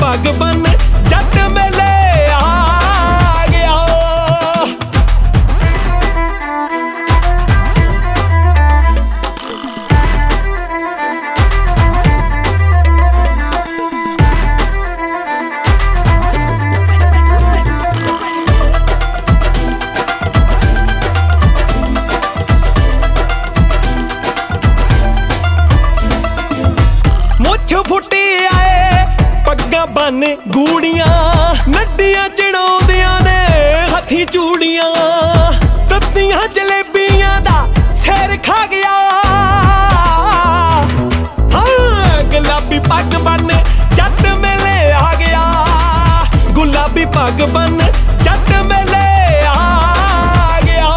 पग बन जट मेले आ गया। मुछ फुटी आए पग्गा बन गूड़ियां नड्डियां चढ़ाउंदियां ने हथी चूड़ियां तत्तियां जलेबियां दा सिर खा गया। हाँ गुलाबी पग बन जट मेले आ गया। गुलाबी पग बन जट मेले आ गया।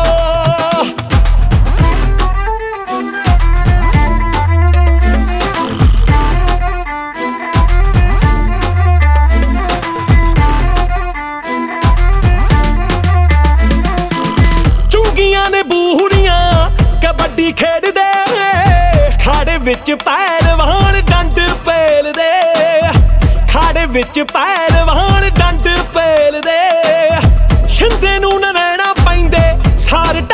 ने बूढ़ियां कबड्डी खेडदे खाड़े विच पहलवान डंड पेलदे। खाड़े विच पहलवान डंड पेलदे। शिंदे नूं नैना पैंदे सारे